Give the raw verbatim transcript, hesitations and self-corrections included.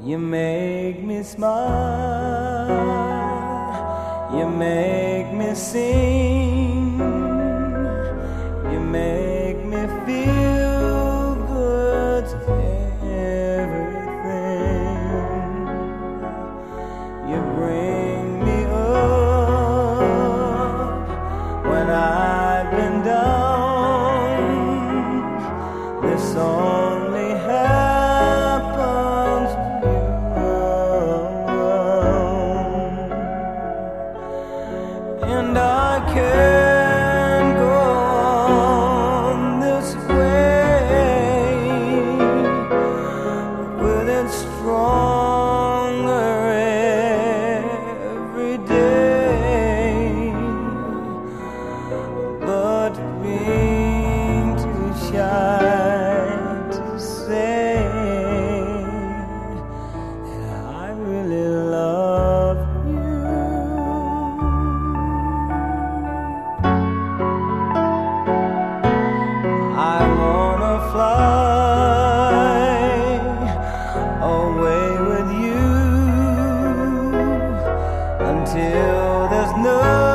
You make me smile, you make me sing, you make me feel good to everything. You bring me up when I've been down. This only happens and I can't go on this way with it stronger every day, but being too shy to say that I really love you. I wanna fly away with you until there's no